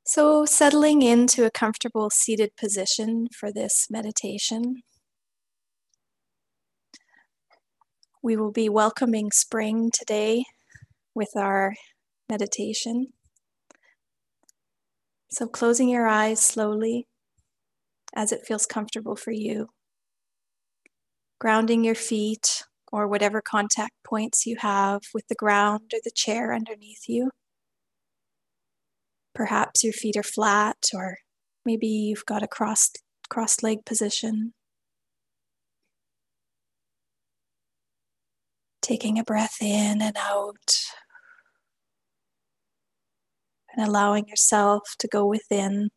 So, settling into a comfortable seated position for this meditation, we will be welcoming spring today with our meditation. So, closing your eyes slowly as it feels comfortable for you, grounding your feet or whatever contact points you have with the ground or the chair underneath you. Perhaps your feet are flat, or maybe you've got a crossed leg position. Taking a breath in and out, and allowing yourself to go within.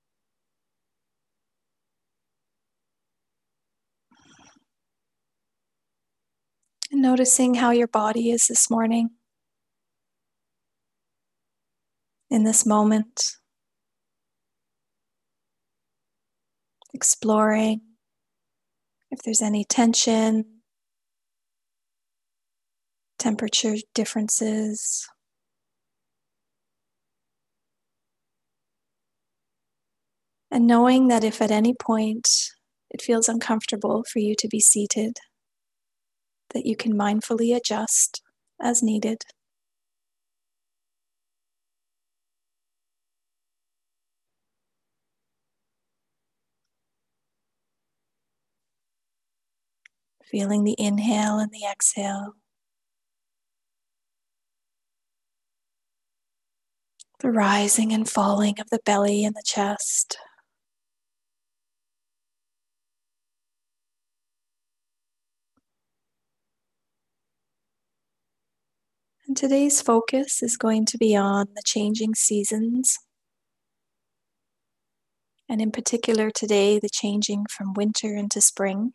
And noticing how your body is this morning, in this moment. Exploring if there's any tension, temperature differences. And knowing that if at any point it feels uncomfortable for you to be seated, that you can mindfully adjust as needed. Feeling the inhale and the exhale. The rising and falling of the belly and the chest. And today's focus is going to be on the changing seasons. And in particular today, the changing from winter into spring.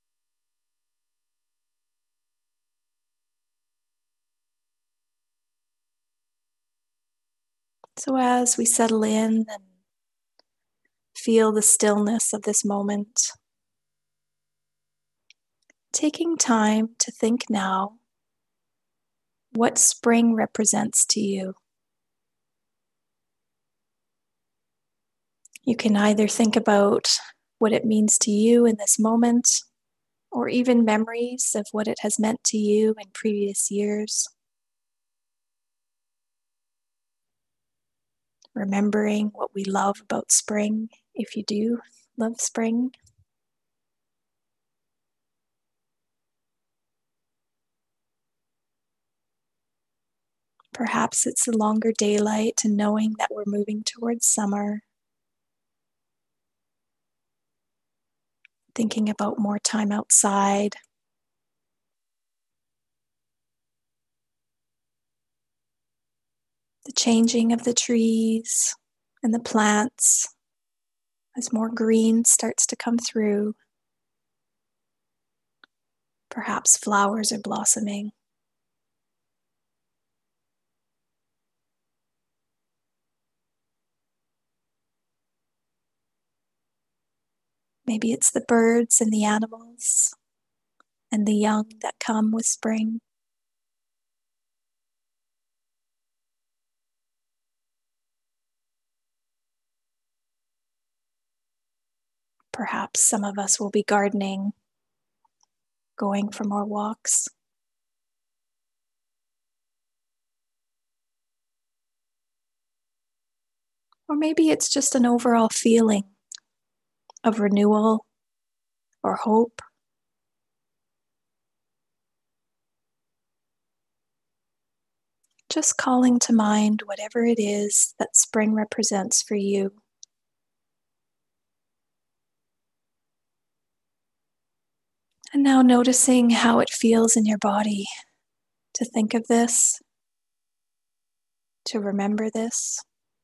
So as we settle in and feel the stillness of this moment, taking time to think now what spring represents to you. You can either think about what it means to you in this moment, or even memories of what it has meant to you in previous years. Remembering what we love about spring, if you do love spring. Perhaps it's the longer daylight and knowing that we're moving towards summer. Thinking about more time outside. The changing of the trees and the plants as more green starts to come through. Perhaps flowers are blossoming. Maybe it's the birds and the animals and the young that come with spring. Perhaps some of us will be gardening, going for more walks. Or maybe it's just an overall feeling of renewal or hope. Just calling to mind whatever it is that spring represents for you. And now noticing how it feels in your body to think of this, to remember this.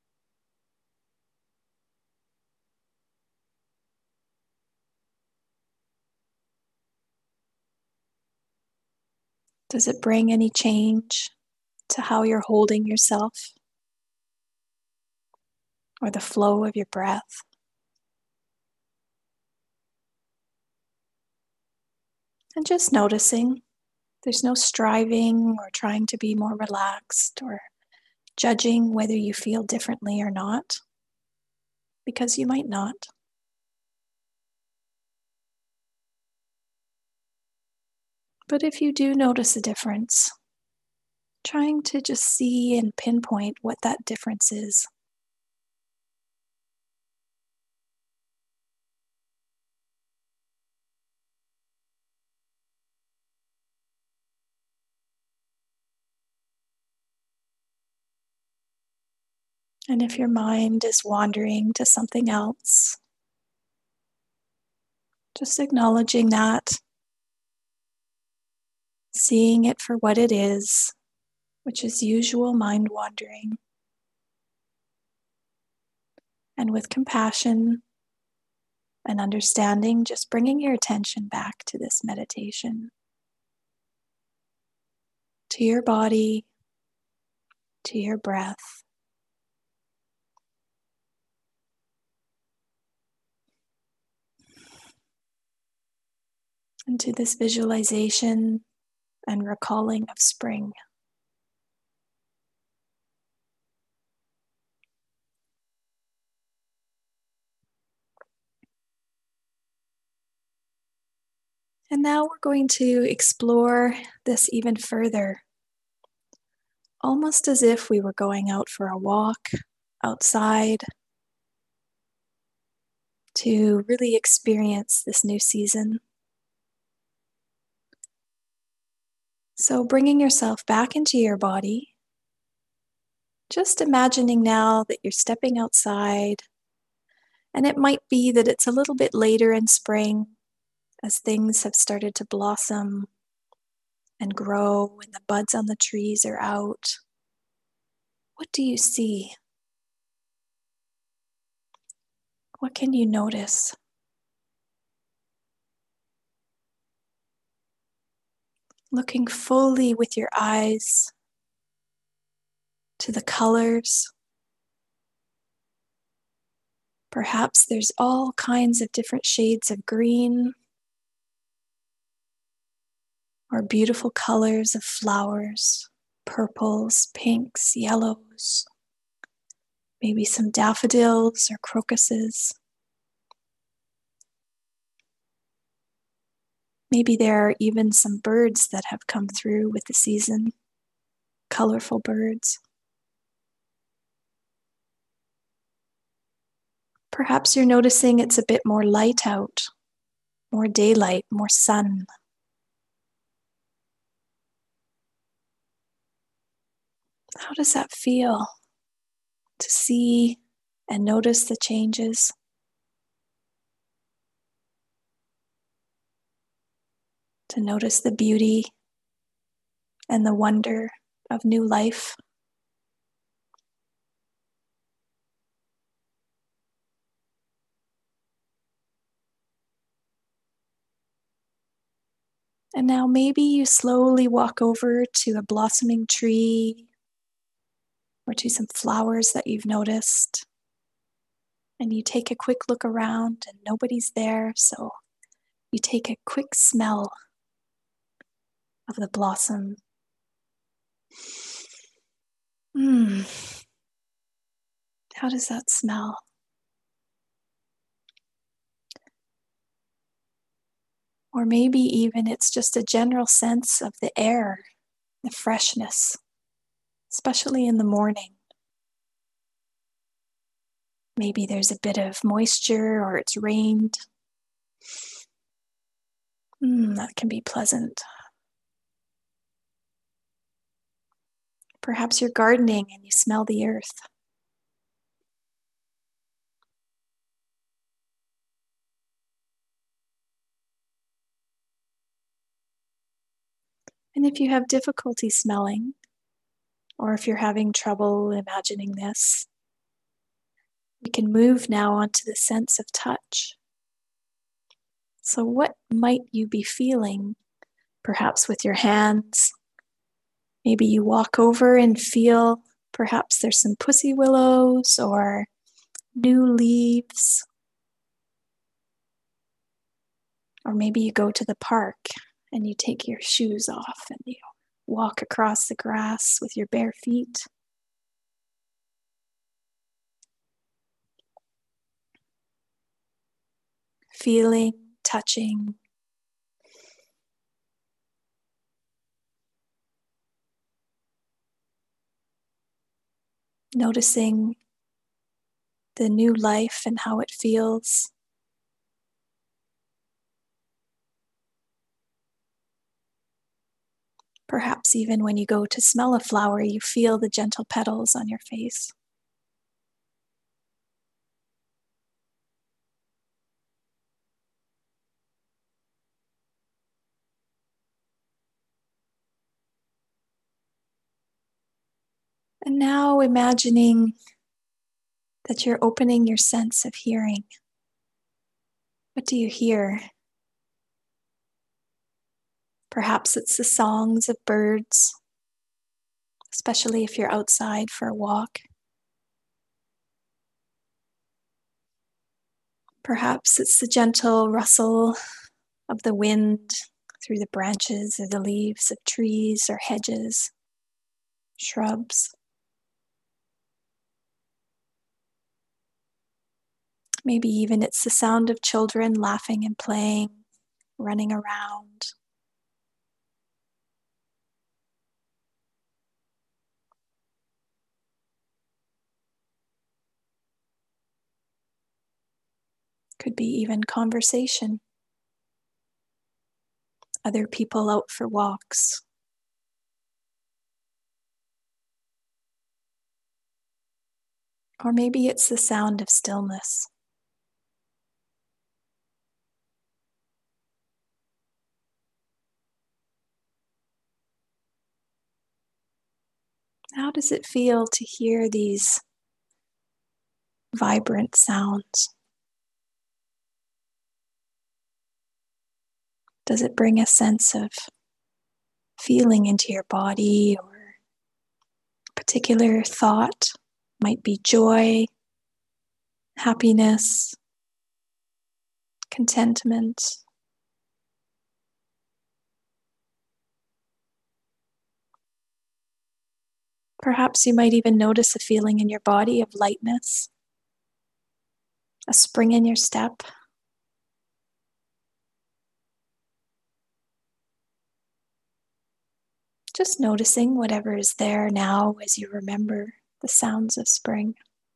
Does it bring any change to how you're holding yourself or the flow of your breath? And just noticing. There's no striving or trying to be more relaxed or judging whether you feel differently or not. because you might not. But if you do notice a difference, trying to just see and pinpoint what that difference is. And if your mind is wandering to something else, just acknowledging that, seeing it for what it is, which is usual mind wandering, and with compassion and understanding, just bringing your attention back to this meditation, to your body, to your breath. And to this visualization and recalling of spring. And now we're going to explore this even further, almost as if we were going out for a walk outside to really experience this new season. So bringing yourself back into your body, just imagining now that you're stepping outside, and it might be that it's a little bit later in spring as things have started to blossom and grow and the buds on the trees are out. What do you see? What can you notice? Looking fully with your eyes to the colors. Perhaps there's all kinds of different shades of green or beautiful colors of flowers, purples, pinks, yellows, maybe some daffodils or crocuses. Maybe there are even some birds that have come through with the season, colorful birds. Perhaps you're noticing it's a bit more light out, more daylight, more sun. How does that feel to see and notice the changes? To notice the beauty and the wonder of new life? And now maybe you slowly walk over to a blossoming tree or to some flowers that you've noticed. And you take a quick look around and nobody's there, so you take a quick smell of the blossom. How does that smell? Or maybe even it's just a general sense of the air, the freshness, especially in the morning. Maybe there's a bit of moisture or it's rained. That can be pleasant. Perhaps you're gardening and you smell the earth. And if you have difficulty smelling, or if you're having trouble imagining this, we can move now onto the sense of touch. So what might you be feeling, perhaps with your hands? Maybe you walk over and feel perhaps there's some pussy willows or new leaves. Or maybe you go to the park and you take your shoes off and you walk across the grass with your bare feet. feeling, touching. Noticing the new life and how it feels. Perhaps even when you go to smell a flower, you feel the gentle petals on your face. And now imagining that you're opening your sense of hearing. What do you hear? Perhaps it's the songs of birds, especially if you're outside for a walk. Perhaps it's the gentle rustle of the wind through the branches or the leaves of trees or hedges, shrubs. Maybe even it's the sound of children laughing and playing, running around. Could be even conversation. Other people out for walks. Or maybe it's the sound of stillness. How does it feel to hear these vibrant sounds? Does it bring a sense of feeling into your body, or a particular thought? Might be joy, happiness, contentment. Perhaps you might even notice a feeling in your body of lightness, a spring in your step. Just noticing whatever is there now as you remember the sounds of spring.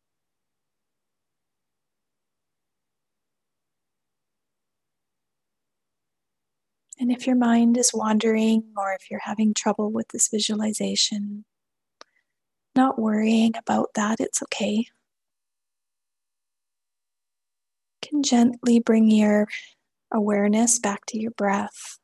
And if your mind is wandering, or if you're having trouble with this visualization, not worrying about that, it's okay. You can gently bring your awareness back to your breath.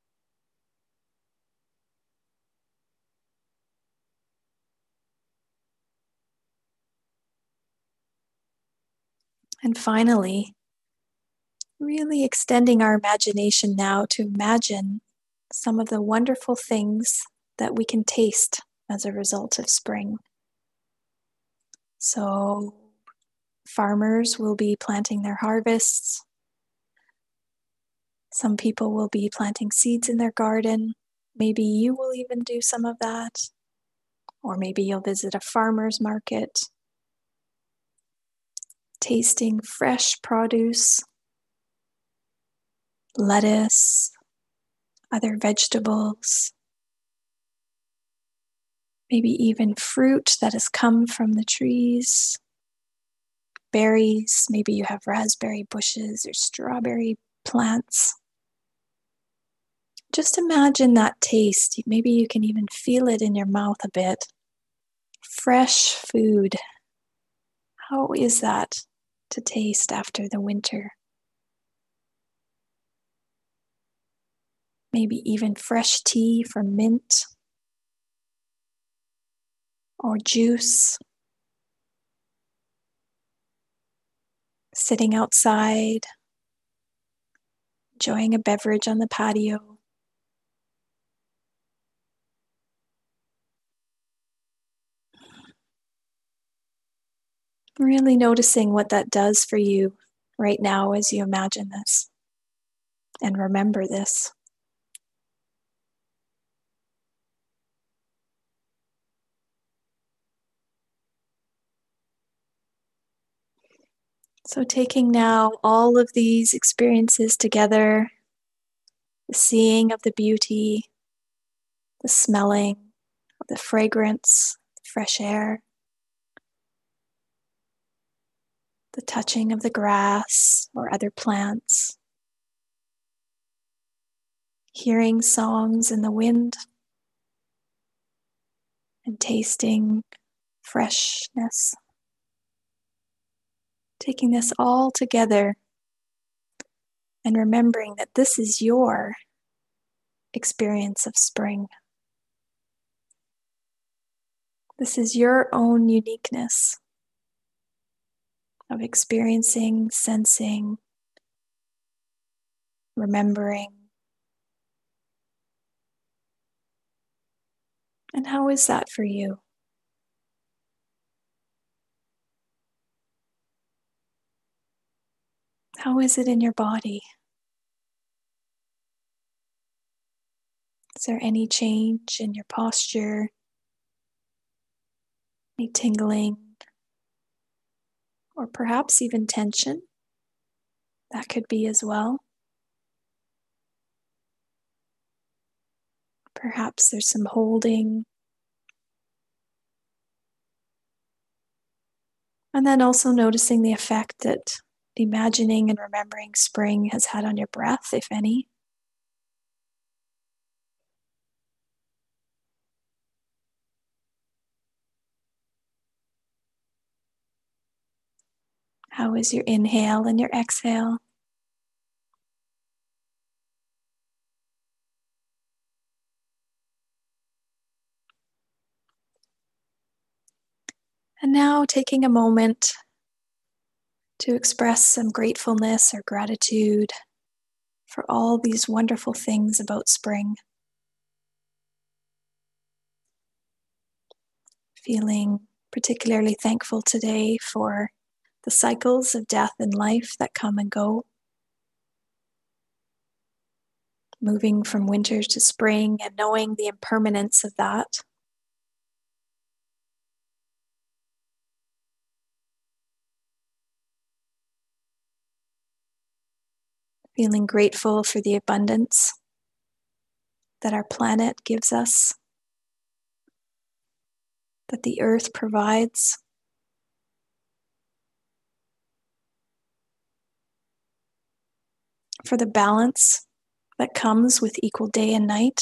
And finally, really extending our imagination now to imagine some of the wonderful things that we can taste as a result of spring. So, farmers will be planting their harvests. Some people will be planting seeds in their garden. Maybe you will even do some of that. Or maybe you'll visit a farmer's market, tasting fresh produce, lettuce, other vegetables, maybe even fruit that has come from the trees, berries, maybe you have raspberry bushes or strawberry plants. Just imagine that taste. Maybe you can even feel it in your mouth a bit. Fresh food. How is that to taste after the winter? Maybe even fresh tea from mint or juice. Sitting outside, enjoying a beverage on the patio. Really noticing what that does for you right now as you imagine this and remember this. So taking now all of these experiences together, the seeing of the beauty, the smelling of the fragrance, the fresh air, the touching of the grass or other plants, hearing songs in the wind, and tasting freshness. Taking this all together and remembering that this is your experience of spring. This is your own uniqueness of experiencing, sensing, remembering. And how is that for you? How is it in your body? Is there any change in your posture? Any tingling? Or perhaps even tension? That could be as well. Perhaps there's some holding. And then also noticing the effect that imagining and remembering spring has had on your breath, if any. How is your inhale and your exhale? And now taking a moment to express some gratefulness or gratitude for all these wonderful things about spring. Feeling particularly thankful today for the cycles of death and life that come and go. Moving from winter to spring and knowing the impermanence of that. Feeling grateful for the abundance that our planet gives us, that the earth provides. For the balance that comes with equal day and night.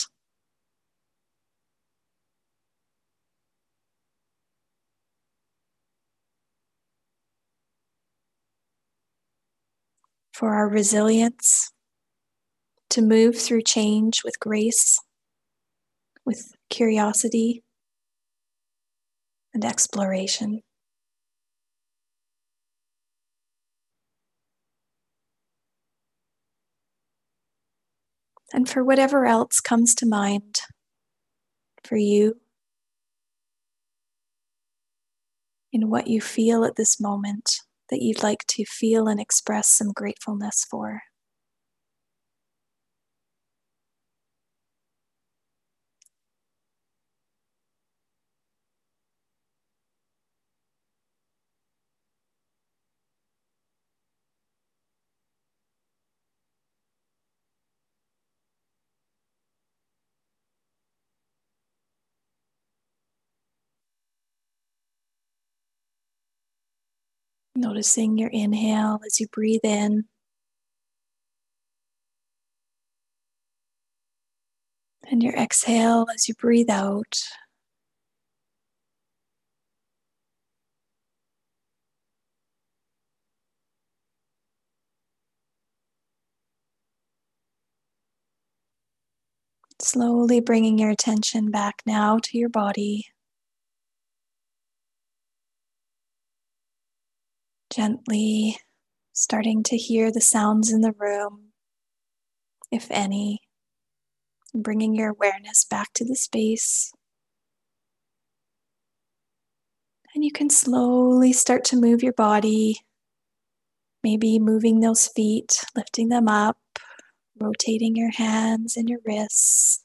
For our resilience to move through change with grace, with curiosity and exploration. And for whatever else comes to mind for you, in what you feel at this moment that you'd like to feel and express some gratefulness for. Noticing your inhale as you breathe in, and your exhale as you breathe out. Slowly bringing your attention back now to your body. Gently starting to hear the sounds in the room, if any, and bringing your awareness back to the space. And you can slowly start to move your body, maybe moving those feet, lifting them up, rotating your hands and your wrists.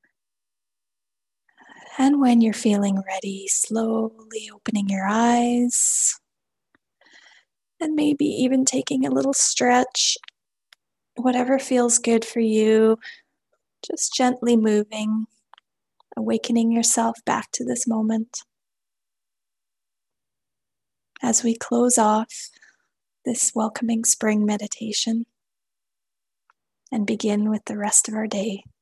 And when you're feeling ready, slowly opening your eyes And maybe even taking a little stretch, whatever feels good for you, just gently moving, awakening yourself back to this moment. As we close off this welcoming spring meditation and begin with the rest of our day.